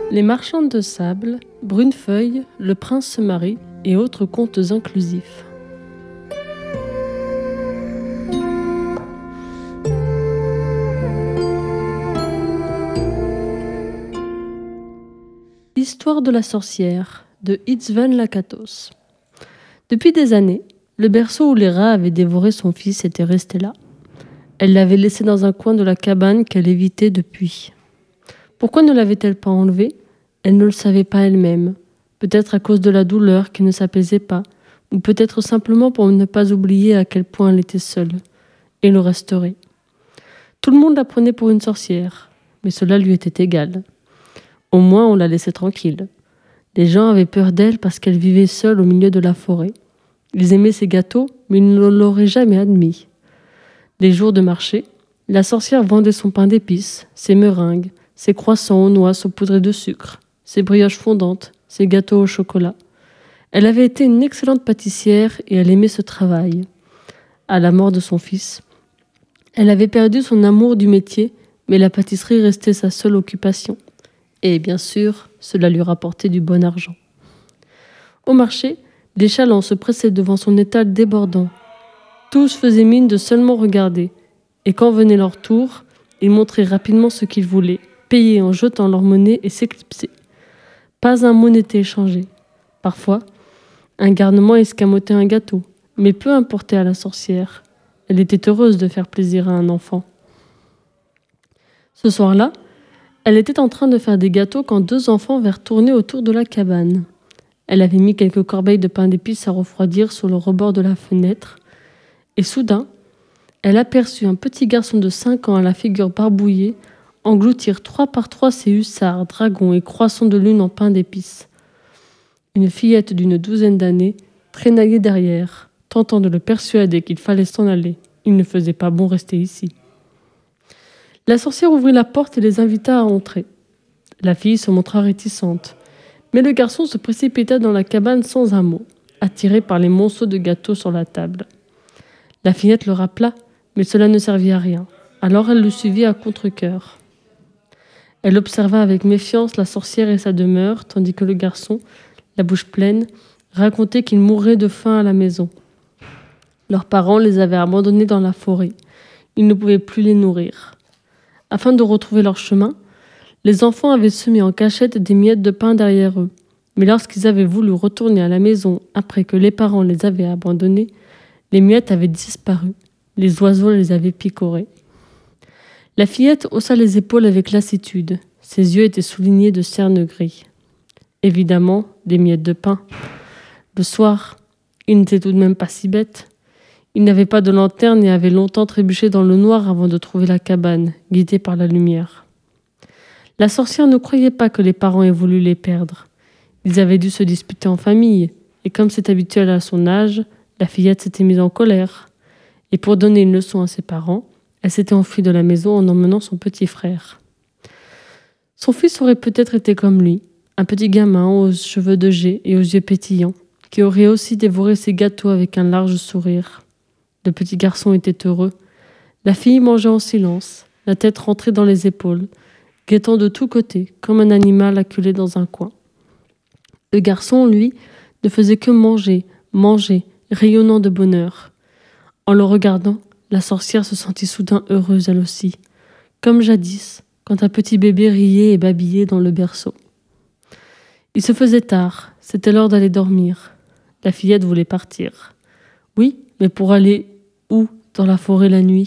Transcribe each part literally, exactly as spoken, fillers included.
Les marchandes de sable, Brunefeuille, Le prince se marie et autres contes inclusifs. L'histoire de la sorcière de Itzvan Lakatos. Depuis des années, le berceau où les rats avaient dévoré son fils était resté là. Elle l'avait laissé dans un coin de la cabane qu'elle évitait depuis. Pourquoi ne l'avait-elle pas enlevé ? Elle ne le savait pas elle-même. Peut-être à cause de la douleur qui ne s'apaisait pas, ou peut-être simplement pour ne pas oublier à quel point elle était seule, et le resterait. Tout le monde la prenait pour une sorcière, mais cela lui était égal. Au moins on la laissait tranquille. Les gens avaient peur d'elle parce qu'elle vivait seule au milieu de la forêt. Ils aimaient ses gâteaux, mais ils ne l'auraient jamais admis. Les jours de marché, la sorcière vendait son pain d'épices, ses meringues, ses croissants aux noix saupoudrés de sucre, ses brioches fondantes, ses gâteaux au chocolat. Elle avait été une excellente pâtissière et elle aimait ce travail. À la mort de son fils, elle avait perdu son amour du métier, mais la pâtisserie restait sa seule occupation. Et bien sûr, cela lui rapportait du bon argent. Au marché, des chalands se pressaient devant son étal débordant. Tous faisaient mine de seulement regarder, et quand venait leur tour, ils montraient rapidement ce qu'ils voulaient, payer en jetant leur monnaie et s'éclipser. Pas un mot n'était échangé. Parfois, un garnement escamotait un gâteau, mais peu importait à la sorcière. Elle était heureuse de faire plaisir à un enfant. Ce soir-là, elle était en train de faire des gâteaux quand deux enfants vinrent tourner autour de la cabane. Elle avait mis quelques corbeilles de pain d'épices à refroidir sur le rebord de la fenêtre, et soudain, elle aperçut un petit garçon de cinq ans à la figure barbouillée engloutir trois par trois ses hussards, dragons et croissants de lune en pain d'épices. Une fillette d'une douzaine d'années traînaillait derrière, tentant de le persuader qu'il fallait s'en aller. Il ne faisait pas bon rester ici. La sorcière ouvrit la porte et les invita à entrer. La fille se montra réticente, mais le garçon se précipita dans la cabane sans un mot, attiré par les monceaux de gâteaux sur la table. La fillette le rappela, mais cela ne servit à rien. Alors elle le suivit à contre-cœur. Elle observa avec méfiance la sorcière et sa demeure, tandis que le garçon, la bouche pleine, racontait qu'il mourrait de faim à la maison. Leurs parents les avaient abandonnés dans la forêt. Ils ne pouvaient plus les nourrir. Afin de retrouver leur chemin, les enfants avaient semé en cachette des miettes de pain derrière eux. Mais lorsqu'ils avaient voulu retourner à la maison après que les parents les avaient abandonnés, les miettes avaient disparu. Les oiseaux les avaient picorées. La fillette haussa les épaules avec lassitude. Ses yeux étaient soulignés de cernes gris. Évidemment, des miettes de pain. Le soir, il n'était tout de même pas si bête. Il n'avait pas de lanterne et avait longtemps trébuché dans le noir avant de trouver la cabane, guidé par la lumière. La sorcière ne croyait pas que les parents aient voulu les perdre. Ils avaient dû se disputer en famille, et comme c'est habituel à son âge, la fillette s'était mise en colère. Et pour donner une leçon à ses parents, elle s'était enfuie de la maison en emmenant son petit frère. Son fils aurait peut-être été comme lui, un petit gamin aux cheveux de jet et aux yeux pétillants, qui aurait aussi dévoré ses gâteaux avec un large sourire. Le petit garçon était heureux. La fille mangeait en silence, la tête rentrée dans les épaules, guettant de tous côtés, comme un animal acculé dans un coin. Le garçon, lui, ne faisait que manger, manger, rayonnant de bonheur. En le regardant, la sorcière se sentit soudain heureuse elle aussi, comme jadis, quand un petit bébé riait et babillait dans le berceau. Il se faisait tard, c'était l'heure d'aller dormir. La fillette voulait partir. Oui, mais pour aller où dans la forêt la nuit ?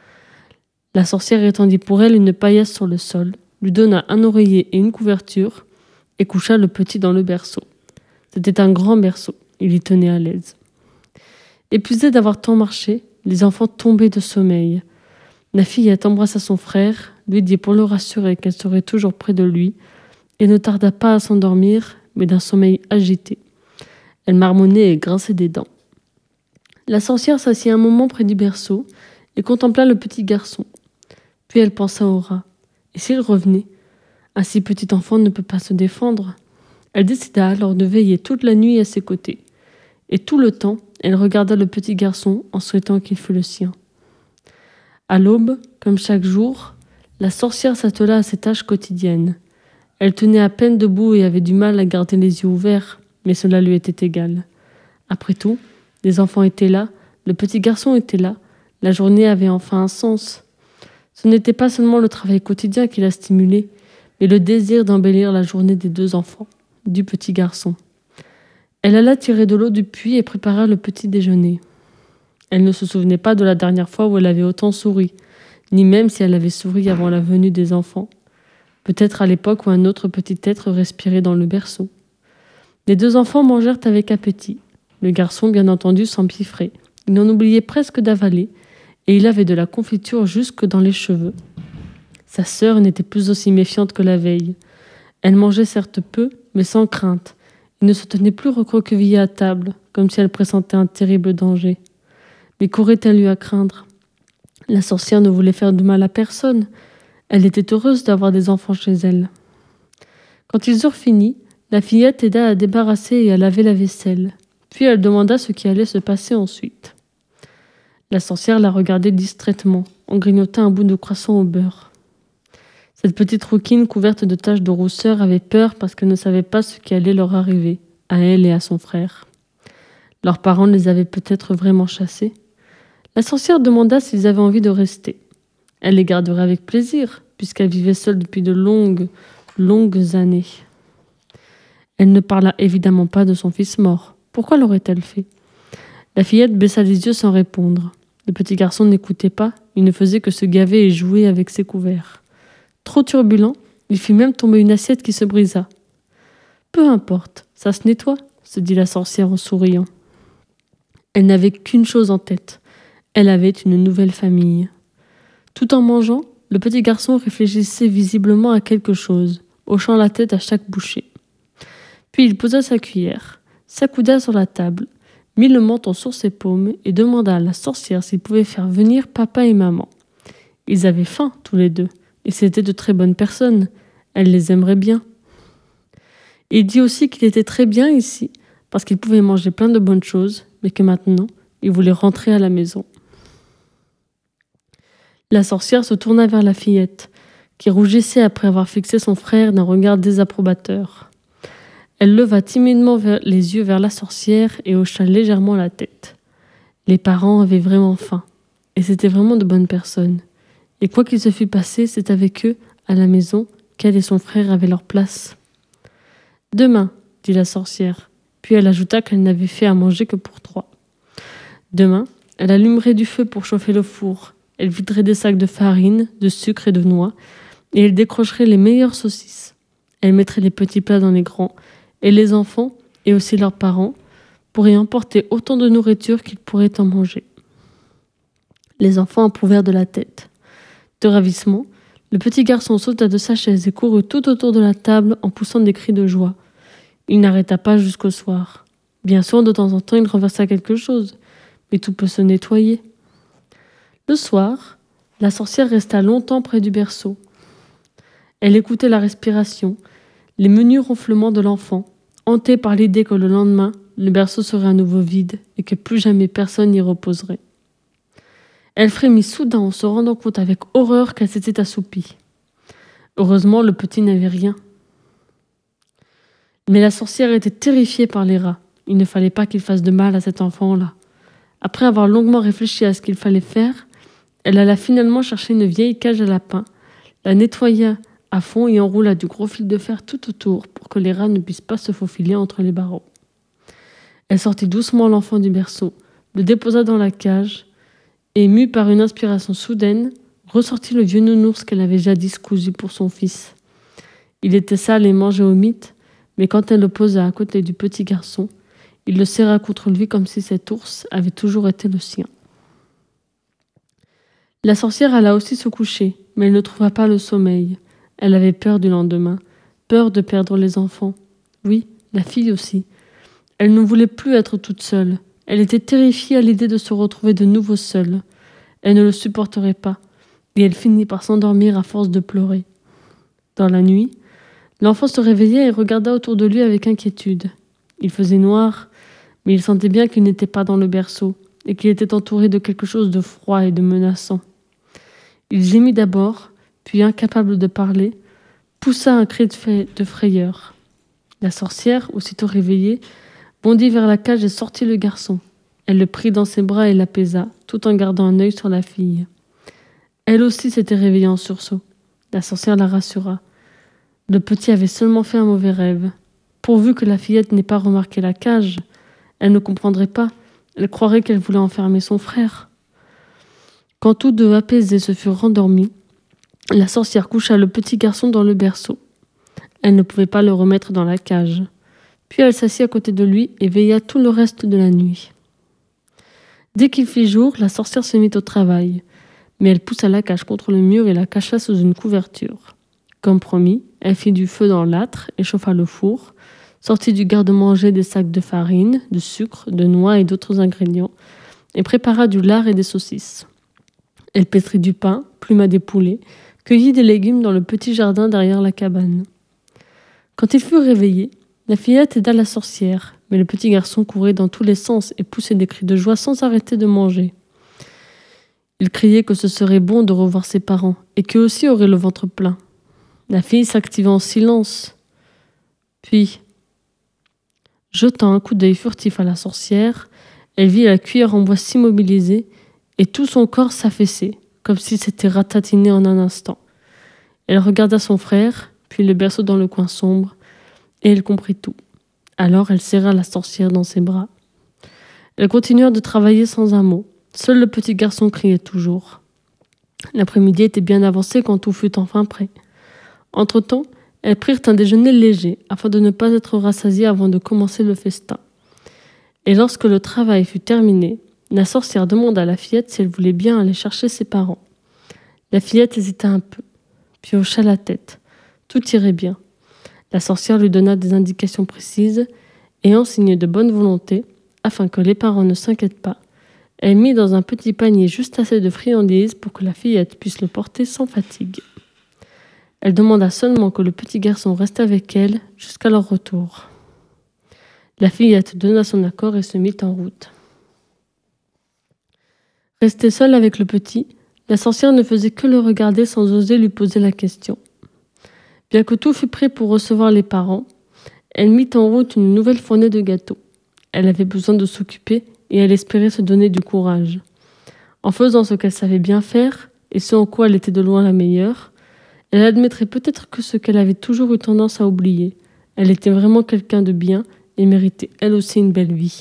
La sorcière étendit pour elle une paillasse sur le sol, lui donna un oreiller et une couverture, et coucha le petit dans le berceau. C'était un grand berceau, il y tenait à l'aise. Épuisée d'avoir tant marché, les enfants tombaient de sommeil. La fillette embrassa son frère, lui dit pour le rassurer qu'elle serait toujours près de lui, et ne tarda pas à s'endormir, mais d'un sommeil agité. Elle marmonnait et grinçait des dents. La sorcière s'assit un moment près du berceau et contempla le petit garçon. Puis elle pensa au rat. Et s'il revenait ? Un si petit enfant ne peut pas se défendre. Elle décida alors de veiller toute la nuit à ses côtés. Et tout le temps, elle regarda le petit garçon en souhaitant qu'il fût le sien. À l'aube, comme chaque jour, la sorcière s'attela à ses tâches quotidiennes. Elle tenait à peine debout et avait du mal à garder les yeux ouverts, mais cela lui était égal. Après tout, les enfants étaient là, le petit garçon était là, la journée avait enfin un sens. Ce n'était pas seulement le travail quotidien qui la stimulait, mais le désir d'embellir la journée des deux enfants, du petit garçon. Elle alla tirer de l'eau du puits et prépara le petit déjeuner. Elle ne se souvenait pas de la dernière fois où elle avait autant souri, ni même si elle avait souri avant la venue des enfants. Peut-être à l'époque où un autre petit être respirait dans le berceau. Les deux enfants mangèrent avec appétit. Le garçon, bien entendu, s'empiffrait. Il en oubliait presque d'avaler, et il avait de la confiture jusque dans les cheveux. Sa sœur n'était plus aussi méfiante que la veille. Elle mangeait certes peu, mais sans crainte. Il ne se tenait plus recroquevillée à table, comme si elle pressentait un terrible danger. Mais qu'aurait-elle eu à craindre ? La sorcière ne voulait faire de mal à personne. Elle était heureuse d'avoir des enfants chez elle. Quand ils eurent fini, la fillette aida à débarrasser et à laver la vaisselle. Puis elle demanda ce qui allait se passer ensuite. La sorcière la regardait distraitement, en grignotant un bout de croissant au beurre. Cette petite rouquine couverte de taches de rousseur avait peur parce qu'elle ne savait pas ce qui allait leur arriver, à elle et à son frère. Leurs parents les avaient peut-être vraiment chassés. La sorcière demanda s'ils avaient envie de rester. Elle les garderait avec plaisir, puisqu'elle vivait seule depuis de longues, longues années. Elle ne parla évidemment pas de son fils mort. Pourquoi l'aurait-elle fait ? La fillette baissa les yeux sans répondre. Le petit garçon n'écoutait pas, il ne faisait que se gaver et jouer avec ses couverts. Trop turbulent, il fit même tomber une assiette qui se brisa. « Peu importe, ça se nettoie », se dit la sorcière en souriant. Elle n'avait qu'une chose en tête. Elle avait une nouvelle famille. Tout en mangeant, le petit garçon réfléchissait visiblement à quelque chose, hochant la tête à chaque bouchée. Puis il posa sa cuillère, s'accouda sur la table, mit le menton sur ses paumes et demanda à la sorcière s'il pouvait faire venir papa et maman. Ils avaient faim, tous les deux, et c'étaient de très bonnes personnes. Elle les aimerait bien. Il dit aussi qu'il était très bien ici, parce qu'il pouvait manger plein de bonnes choses, mais que maintenant, il voulait rentrer à la maison. La sorcière se tourna vers la fillette, qui rougissait après avoir fixé son frère d'un regard désapprobateur. Elle leva timidement les yeux vers la sorcière et hocha légèrement la tête. Les parents avaient vraiment faim, et c'étaient vraiment de bonnes personnes. Et quoi qu'il se fût passé, c'est avec eux, à la maison, qu'elle et son frère avaient leur place. « Demain, » dit la sorcière, puis elle ajouta qu'elle n'avait fait à manger que pour trois. Demain, elle allumerait du feu pour chauffer le four. Elle viderait des sacs de farine, de sucre et de noix, et elle décrocherait les meilleures saucisses. Elle mettrait les petits plats dans les grands, et les enfants, et aussi leurs parents, pourraient emporter autant de nourriture qu'ils pourraient en manger. Les enfants approuvèrent de la tête. De ravissement, le petit garçon sauta de sa chaise et courut tout autour de la table en poussant des cris de joie. Il n'arrêta pas jusqu'au soir. Bien sûr, de temps en temps, il renversa quelque chose, mais tout peut se nettoyer. Le soir, la sorcière resta longtemps près du berceau. Elle écoutait la respiration, les menus ronflements de l'enfant, hantée par l'idée que le lendemain, le berceau serait à nouveau vide et que plus jamais personne n'y reposerait. Elle frémit soudain en se rendant compte avec horreur qu'elle s'était assoupie. Heureusement, le petit n'avait rien. Mais la sorcière était terrifiée par les rats. Il ne fallait pas qu'il fasse de mal à cet enfant-là. Après avoir longuement réfléchi à ce qu'il fallait faire, elle alla finalement chercher une vieille cage à lapins, la nettoya à fond et enroula du gros fil de fer tout autour pour que les rats ne puissent pas se faufiler entre les barreaux. Elle sortit doucement l'enfant du berceau, le déposa dans la cage et, mue par une inspiration soudaine, ressortit le vieux nounours qu'elle avait jadis cousu pour son fils. Il était sale et mangeait au mythe, mais quand elle le posa à côté du petit garçon, il le serra contre lui comme si cet ours avait toujours été le sien. La sorcière alla aussi se coucher, mais elle ne trouva pas le sommeil. Elle avait peur du lendemain, peur de perdre les enfants. Oui, la fille aussi. Elle ne voulait plus être toute seule. Elle était terrifiée à l'idée de se retrouver de nouveau seule. Elle ne le supporterait pas, et elle finit par s'endormir à force de pleurer. Dans la nuit, l'enfant se réveilla et regarda autour de lui avec inquiétude. Il faisait noir, mais il sentait bien qu'il n'était pas dans le berceau, et qu'il était entouré de quelque chose de froid et de menaçant. Il gémit d'abord, puis incapable de parler, poussa un cri de, fa- de frayeur. La sorcière, aussitôt réveillée, bondit vers la cage et sortit le garçon. Elle le prit dans ses bras et l'apaisa, tout en gardant un œil sur la fille. Elle aussi s'était réveillée en sursaut. La sorcière la rassura. Le petit avait seulement fait un mauvais rêve. Pourvu que la fillette n'ait pas remarqué la cage, elle ne comprendrait pas. Elle croirait qu'elle voulait enfermer son frère. Quand tous deux apaisés se furent rendormis, la sorcière coucha le petit garçon dans le berceau. Elle ne pouvait pas le remettre dans la cage. Puis elle s'assit à côté de lui et veilla tout le reste de la nuit. Dès qu'il fit jour, la sorcière se mit au travail, mais elle poussa la cage contre le mur et la cacha sous une couverture. Comme promis, elle fit du feu dans l'âtre et chauffa le four, sortit du garde-manger des sacs de farine, de sucre, de noix et d'autres ingrédients, et prépara du lard et des saucisses. Elle pétrit du pain, pluma des poulets, cueillit des légumes dans le petit jardin derrière la cabane. Quand ils furent réveillés, la fillette aida la sorcière, mais le petit garçon courait dans tous les sens et poussait des cris de joie sans arrêter de manger. Il criait que ce serait bon de revoir ses parents et qu'eux aussi auraient le ventre plein. La fille s'activa en silence. Puis, jetant un coup d'œil furtif à la sorcière, elle vit la cuillère en bois s'immobiliser et tout son corps s'affaisser, comme s'il s'était ratatiné en un instant. Elle regarda son frère, puis le berceau dans le coin sombre, et elle comprit tout. Alors elle serra la sorcière dans ses bras. Elles continuèrent de travailler sans un mot. Seul le petit garçon criait toujours. L'après-midi était bien avancé quand tout fut enfin prêt. Entre-temps, elles prirent un déjeuner léger, afin de ne pas être rassasiées avant de commencer le festin. Et lorsque le travail fut terminé, la sorcière demanda à la fillette si elle voulait bien aller chercher ses parents. La fillette hésita un peu, puis hocha la tête. Tout irait bien. La sorcière lui donna des indications précises, et en signe de bonne volonté, afin que les parents ne s'inquiètent pas, elle mit dans un petit panier juste assez de friandises pour que la fillette puisse le porter sans fatigue. Elle demanda seulement que le petit garçon reste avec elle jusqu'à leur retour. La fillette donna son accord et se mit en route. Restée seule avec le petit, la sorcière ne faisait que le regarder sans oser lui poser la question. Bien que tout fût prêt pour recevoir les parents, elle mit en route une nouvelle fournée de gâteaux. Elle avait besoin de s'occuper et elle espérait se donner du courage. En faisant ce qu'elle savait bien faire, et ce en quoi elle était de loin la meilleure, elle admettrait peut-être que ce qu'elle avait toujours eu tendance à oublier. Elle était vraiment quelqu'un de bien et méritait elle aussi une belle vie.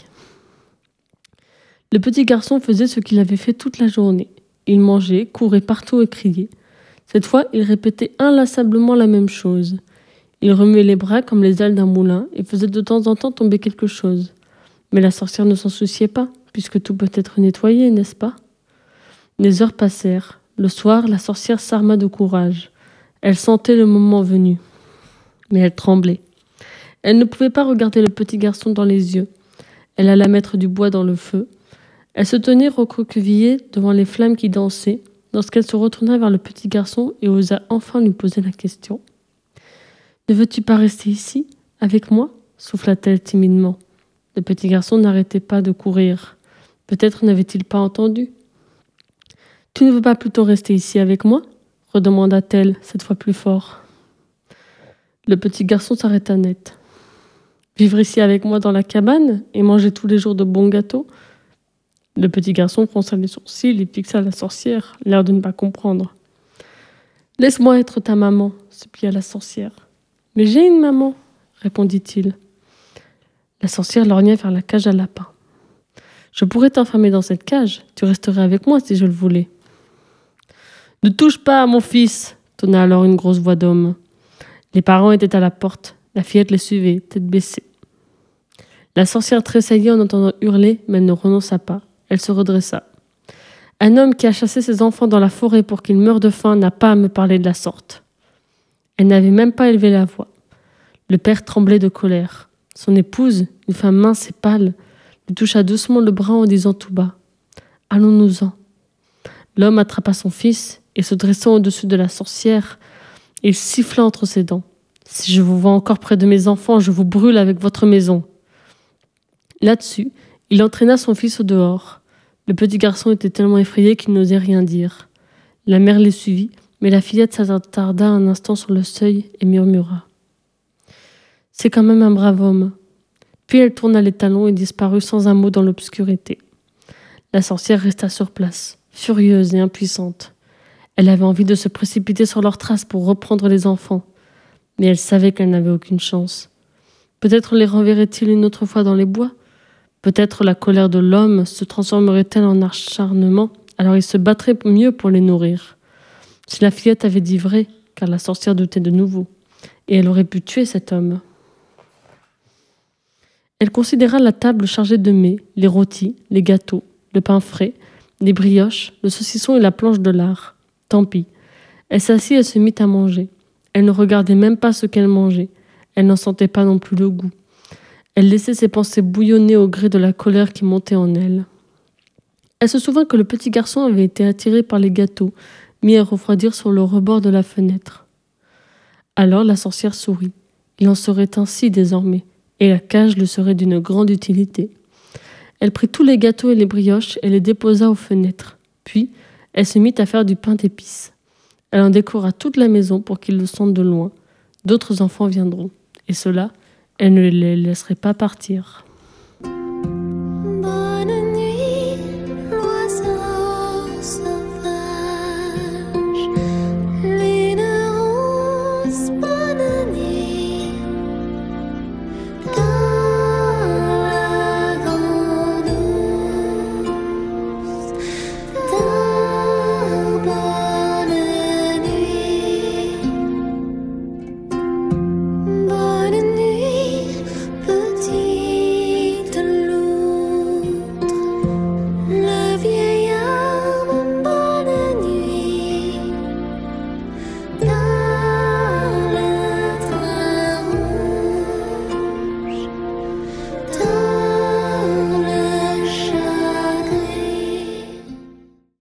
Le petit garçon faisait ce qu'il avait fait toute la journée. Il mangeait, courait partout et criait. Cette fois, il répétait inlassablement la même chose. Il remuait les bras comme les ailes d'un moulin et faisait de temps en temps tomber quelque chose. Mais la sorcière ne s'en souciait pas, puisque tout peut être nettoyé, n'est-ce pas ? Les heures passèrent. Le soir, la sorcière s'arma de courage. Elle sentait le moment venu. Mais elle tremblait. Elle ne pouvait pas regarder le petit garçon dans les yeux. Elle alla mettre du bois dans le feu. Elle se tenait recroquevillée devant les flammes qui dansaient, lorsqu'elle se retourna vers le petit garçon et osa enfin lui poser la question. « Ne veux-tu pas rester ici, avec moi ?» souffla-t-elle timidement. Le petit garçon n'arrêtait pas de courir. Peut-être n'avait-il pas entendu. « Tu ne veux pas plutôt rester ici avec moi ?» redemanda-t-elle, cette fois plus fort. Le petit garçon s'arrêta net. « Vivre ici avec moi dans la cabane et manger tous les jours de bons gâteaux ?» Le petit garçon fronça les sourcils et fixa la sorcière, l'air de ne pas comprendre. « Laisse-moi être ta maman, » supplia la sorcière. « Mais j'ai une maman, » répondit-il. La sorcière lorgna vers la cage à lapins. « Je pourrais t'enfermer dans cette cage, tu resterais avec moi si je le voulais. »« Ne touche pas à mon fils !» tonna alors une grosse voix d'homme. Les parents étaient à la porte, la fillette les suivait, tête baissée. La sorcière tressaillit en entendant hurler, mais elle ne renonça pas. Elle se redressa. « Un homme qui a chassé ses enfants dans la forêt pour qu'ils meurent de faim n'a pas à me parler de la sorte. » Elle n'avait même pas élevé la voix. Le père tremblait de colère. Son épouse, une femme mince et pâle, lui toucha doucement le bras en disant tout bas « Allons-nous-en ». L'homme attrapa son fils et, se dressant au-dessus de la sorcière, il siffla entre ses dents. « Si je vous vois encore près de mes enfants, je vous brûle avec votre maison. » Là-dessus, il entraîna son fils au dehors. Le petit garçon était tellement effrayé qu'il n'osait rien dire. La mère les suivit, mais la fillette s'attarda un instant sur le seuil et murmura. « C'est quand même un brave homme. » Puis elle tourna les talons et disparut sans un mot dans l'obscurité. La sorcière resta sur place, furieuse et impuissante. Elle avait envie de se précipiter sur leurs traces pour reprendre les enfants, mais elle savait qu'elle n'avait aucune chance. Peut-être les renverrait-il une autre fois dans les bois. Peut-être la colère de l'homme se transformerait-elle en acharnement, alors il se battrait mieux pour les nourrir. Si la fillette avait dit vrai, car la sorcière doutait de nouveau, et elle aurait pu tuer cet homme. Elle considéra la table chargée de mets, les rôtis, les gâteaux, le pain frais, les brioches, le saucisson et la planche de lard. Tant pis. Elle s'assit et se mit à manger. Elle ne regardait même pas ce qu'elle mangeait. Elle n'en sentait pas non plus le goût. Elle laissait ses pensées bouillonner au gré de la colère qui montait en elle. Elle se souvint que le petit garçon avait été attiré par les gâteaux, mis à refroidir sur le rebord de la fenêtre. Alors la sorcière sourit. Il en serait ainsi désormais, et la cage lui serait d'une grande utilité. Elle prit tous les gâteaux et les brioches et les déposa aux fenêtres. Puis, elle se mit à faire du pain d'épices. Elle en décora toute la maison pour qu'ils le sentent de loin. D'autres enfants viendront, et cela, elle ne les laisserait pas partir.